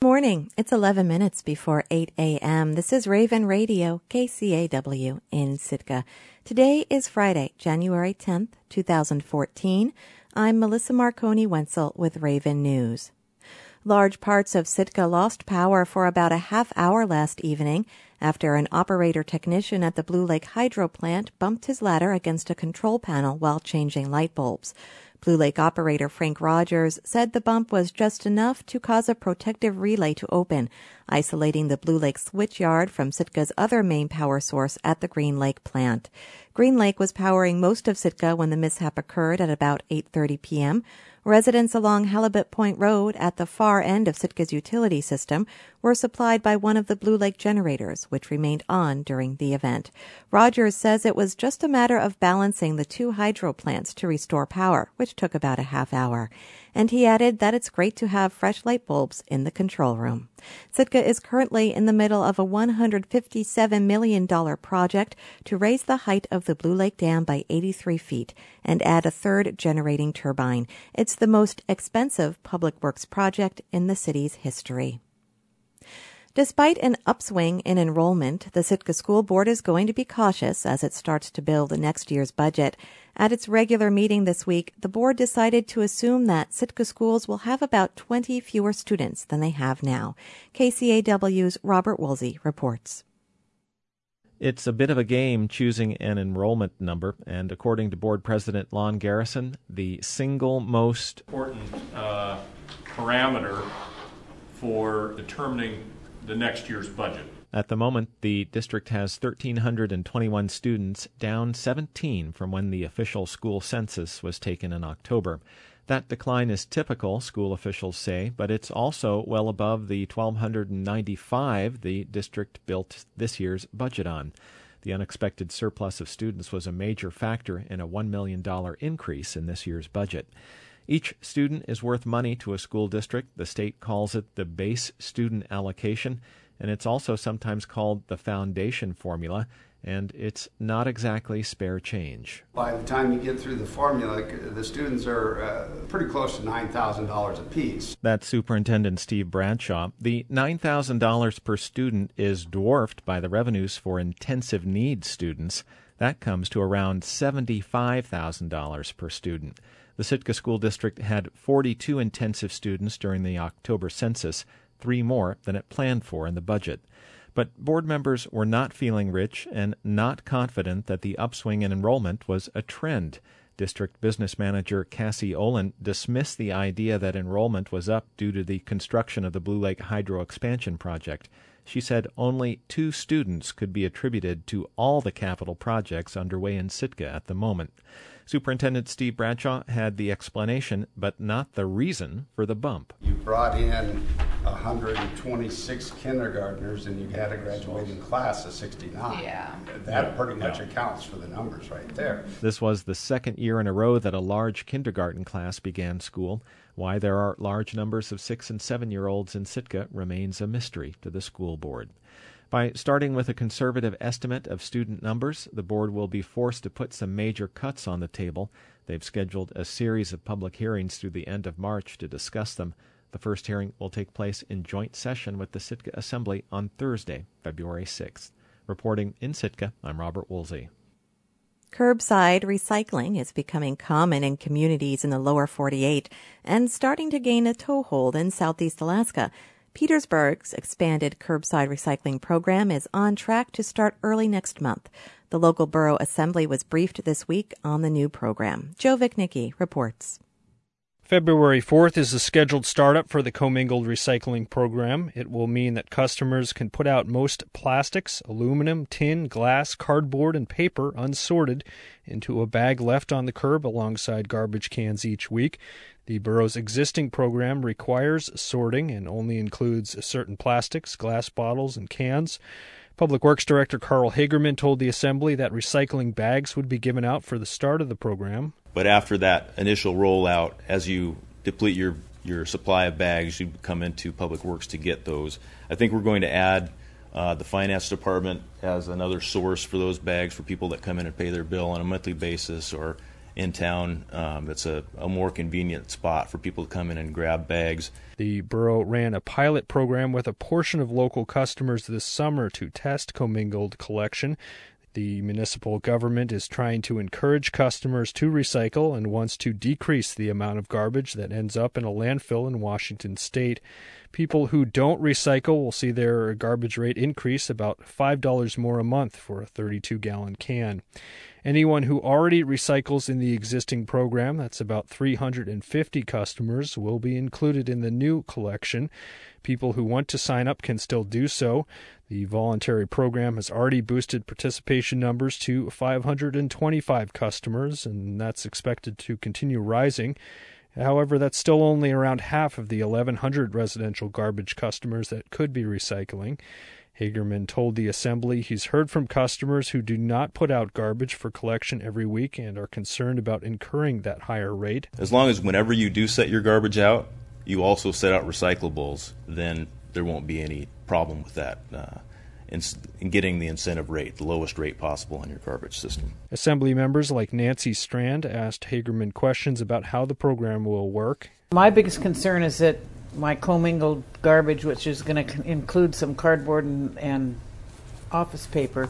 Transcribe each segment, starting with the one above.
Morning. It's 11 minutes before 8 a.m. This is Raven Radio, KCAW in Sitka. Today is Friday, January 10th, 2014. I'm Melissa Marconi Wenzel with Raven News. Large parts of Sitka lost power for about a half hour last evening after an operator-technician at the Blue Lake Hydro Plant bumped his ladder against a control panel while changing light bulbs. Blue Lake operator Frank Rogers said the bump was just enough to cause a protective relay to open, isolating the Blue Lake switchyard from Sitka's other main power source at the Green Lake plant. Green Lake was powering most of Sitka when the mishap occurred at about 8:30 p.m. Residents along Halibut Point Road at the far end of Sitka's utility system were supplied by one of the Blue Lake generators, which remained on during the event. Rogers says it was just a matter of balancing the two hydro plants to restore power, which took about a half hour. And he added that it's great to have fresh light bulbs in the control room. Sitka is currently in the middle of a $157 million project to raise the height of the Blue Lake Dam by 83 feet and add a third generating turbine. It's the most expensive public works project in the city's history. Despite an upswing in enrollment, the Sitka School Board is going to be cautious as it starts to build next year's budget. At its regular meeting this week, the board decided to assume that Sitka schools will have about 20 fewer students than they have now. KCAW's Robert Woolsey reports. It's a bit of a game choosing an enrollment number, and according to board president Lon Garrison, the single most important parameter for determining the next year's budget. At the moment, the district has 1,321 students, down 17 from when the official school census was taken in October. That decline is typical, school officials say, but it's also well above the 1,295 the district built this year's budget on. The unexpected surplus of students was a major factor in a $1 million increase in this year's budget. Each student is worth money to a school district. The state calls it the base student allocation, and it's also sometimes called the foundation formula, and it's not exactly spare change. By the time you get through the formula, the students are pretty close to $9,000 apiece. That's Superintendent Steve Bradshaw. The $9,000 per student is dwarfed by the revenues for intensive needs students. That comes to around $75,000 per student. The Sitka School District had 42 intensive students during the October census, 3 more than it planned for in the budget. But board members were not feeling rich and not confident that the upswing in enrollment was a trend. District Business Manager Cassie Olin dismissed the idea that enrollment was up due to the construction of the Blue Lake Hydro Expansion Project. She said only 2 students could be attributed to all the capital projects underway in Sitka at the moment. Superintendent Steve Bradshaw had the explanation, but not the reason for the bump. You brought in 126 kindergartners and you had a graduating class of 69. Yeah. That pretty much accounts for the numbers right there. This was the second year in a row that a large kindergarten class began school. Why there are large numbers of 6- and 7-year-olds in Sitka remains a mystery to the school board. By starting with a conservative estimate of student numbers, the board will be forced to put some major cuts on the table. They've scheduled a series of public hearings through the end of March to discuss them. The first hearing will take place in joint session with the Sitka Assembly on Thursday, February 6th. Reporting in Sitka, I'm Robert Woolsey. Curbside recycling is becoming common in communities in the lower 48 and starting to gain a toehold in southeast Alaska. Petersburg's expanded curbside recycling program is on track to start early next month. The local borough assembly was briefed this week on the new program. Joe Vicnicki reports. February 4th is the scheduled startup for the commingled recycling program. It will mean that customers can put out most plastics, aluminum, tin, glass, cardboard, and paper unsorted into a bag left on the curb alongside garbage cans each week. The borough's existing program requires sorting and only includes certain plastics, glass bottles, and cans. Public Works Director Carl Hagerman told the Assembly that recycling bags would be given out for the start of the program. But after that initial rollout, as you deplete your supply of bags, you come into Public Works to get those. I think we're going to add the Finance Department as another source for those bags for people that come in and pay their bill on a monthly basis or in town. It's a more convenient spot for people to come in and grab bags. The borough ran a pilot program with a portion of local customers this summer to test commingled collection. The municipal government is trying to encourage customers to recycle and wants to decrease the amount of garbage that ends up in a landfill in Washington state. People who don't recycle will see their garbage rate increase about $5 more a month for a 32-gallon can. Anyone who already recycles in the existing program, that's about 350 customers, will be included in the new collection. People who want to sign up can still do so. The voluntary program has already boosted participation numbers to 525 customers, and that's expected to continue rising. However, that's still only around half of the 1,100 residential garbage customers that could be recycling. Hagerman told the Assembly he's heard from customers who do not put out garbage for collection every week and are concerned about incurring that higher rate. As long as whenever you do set your garbage out, you also set out recyclables, then there won't be any problem with that in getting the incentive rate, the lowest rate possible on your garbage system. Assembly members like Nancy Strand asked Hagerman questions about how the program will work. My biggest concern is that my commingled garbage, which is going to include some cardboard and office paper,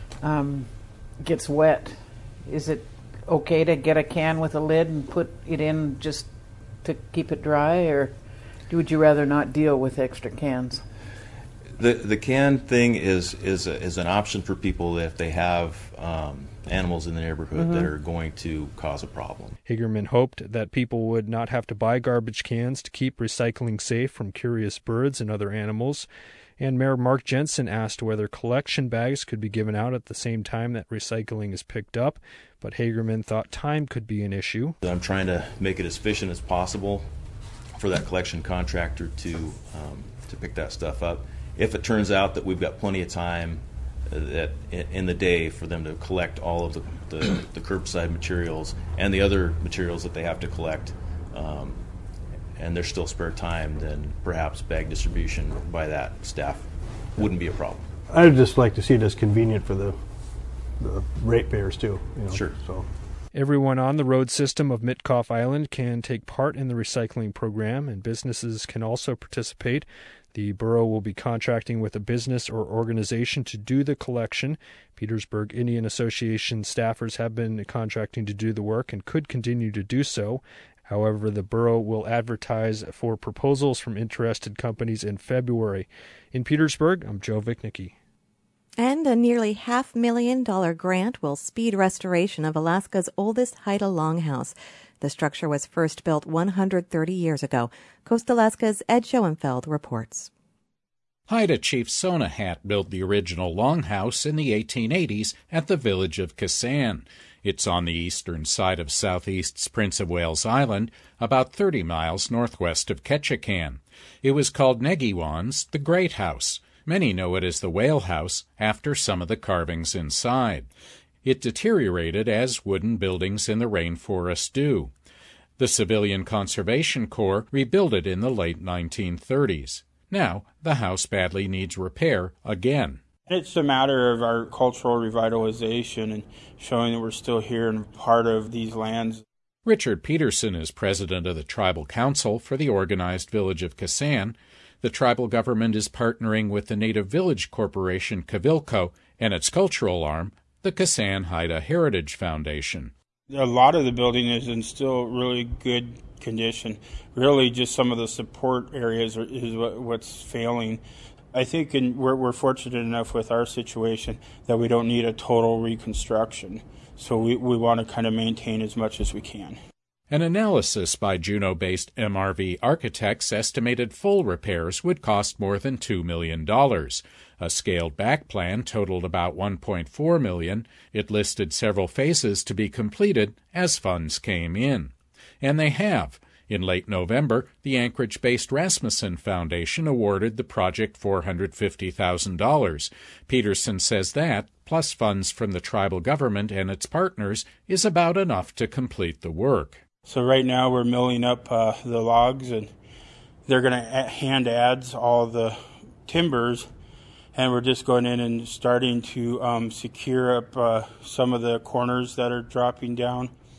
gets wet. Is it okay to get a can with a lid and put it in just to keep it dry, or would you rather not deal with extra cans? The can thing is an option for people if they have animals in the neighborhood that are going to cause a problem. Hagerman hoped that people would not have to buy garbage cans to keep recycling safe from curious birds and other animals. And Mayor Mark Jensen asked whether collection bags could be given out at the same time that recycling is picked up, but Hagerman thought time could be an issue. I'm trying to make it as efficient as possible for that collection contractor to pick that stuff up. If it turns out that we've got plenty of time that in the day for them to collect all of the curbside materials and the other materials that they have to collect, and there's still spare time, then perhaps bag distribution by that staff wouldn't be a problem. I'd just like to see it as convenient for the ratepayers too. Sure. So. Everyone on the road system of Mitkoff Island can take part in the recycling program, and businesses can also participate. The borough will be contracting with a business or organization to do the collection. Petersburg Indian Association staffers have been contracting to do the work and could continue to do so. However, the borough will advertise for proposals from interested companies in February. In Petersburg, I'm Joe Vichnicki. And a nearly $500,000 grant will speed restoration of Alaska's oldest Haida longhouse. The structure was first built 130 years ago. Coast Alaska's Ed Schoenfeld reports. Haida Chief Sonahat built the original longhouse in the 1880s at the village of Kasan. It's on the eastern side of southeast's Prince of Wales Island, about 30 miles northwest of Ketchikan. It was called Negiwan's the Great House. Many know it as the Whale House after some of the carvings inside. It deteriorated as wooden buildings in the rainforest do. The Civilian Conservation Corps rebuilt it in the late 1930s. Now, the house badly needs repair again. It's a matter of our cultural revitalization and showing that we're still here and part of these lands. Richard Peterson is president of the Tribal Council for the organized village of Kasan. The tribal government is partnering with the Native Village Corporation, Kavilco, and its cultural arm, the Kasan Haida Heritage Foundation. A lot of the building is in still really good condition. Really just some of the support areas is what's failing. I think we're fortunate enough with our situation that we don't need a total reconstruction. So we want to kind of maintain as much as we can. An analysis by Juneau-based MRV Architects estimated full repairs would cost more than $2 million. A scaled-back plan totaled about $1.4 million. It listed several phases to be completed as funds came in. And they have. In late November, the Anchorage-based Rasmussen Foundation awarded the project $450,000. Peterson says that, plus funds from the tribal government and its partners, is about enough to complete the work. So right now we're milling up the logs, and they're going to hand adze all the timbers, and we're just going in and starting to secure up some of the corners that are dropping down.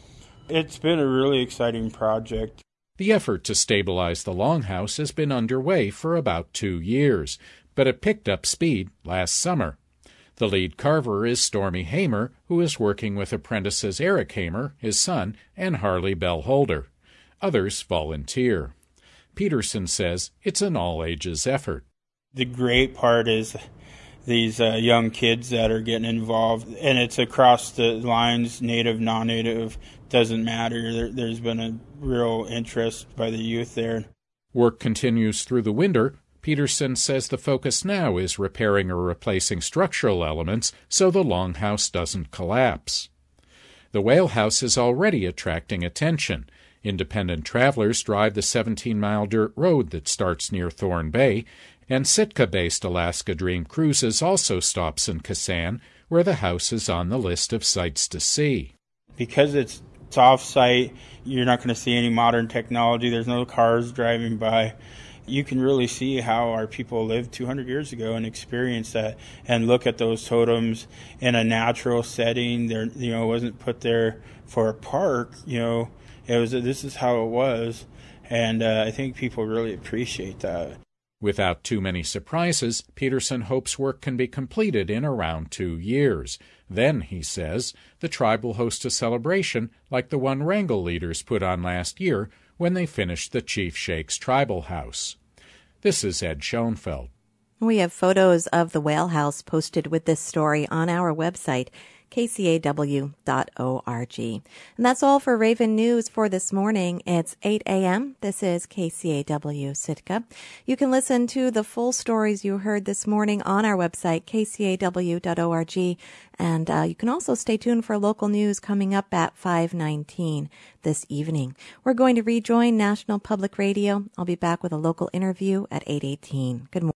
It's been a really exciting project. The effort to stabilize the Longhouse has been underway for about 2 years, but it picked up speed last summer. The lead carver is Stormy Hamer, who is working with apprentices Eric Hamer, his son, and Harley Bellholder. Others volunteer. Peterson says it's an all-ages effort. The great part is these young kids that are getting involved, and it's across the lines, native, non-native, doesn't matter. There's been a real interest by the youth there. Work continues through the winter. Peterson says the focus now is repairing or replacing structural elements so the Longhouse doesn't collapse. The Whale House is already attracting attention. Independent travelers drive the 17-mile dirt road that starts near Thorn Bay, and Sitka-based Alaska Dream Cruises also stops in Kasan, where the house is on the list of sights to see. Because it's off-site, you're not going to see any modern technology. There's no cars driving by. You can really see how our people lived 200 years ago and experience that, and look at those totems in a natural setting. It wasn't put there for a park. This is how it was, and I think people really appreciate that. Without too many surprises, Peterson hopes work can be completed in around 2 years. Then, he says, the tribe will host a celebration like the one Wrangell leaders put on last year when they finished the Chief Shakes tribal house. This is Ed Schoenfeld. We have photos of the Whale House posted with this story on our website, kcaw.org. And that's all for Raven News for this morning. It's 8 a.m. This is KCAW Sitka. You can listen to the full stories you heard this morning on our website, kcaw.org. And you can also stay tuned for local news coming up at 5:19 this evening. We're going to rejoin National Public Radio. I'll be back with a local interview at 8:18. Good morning.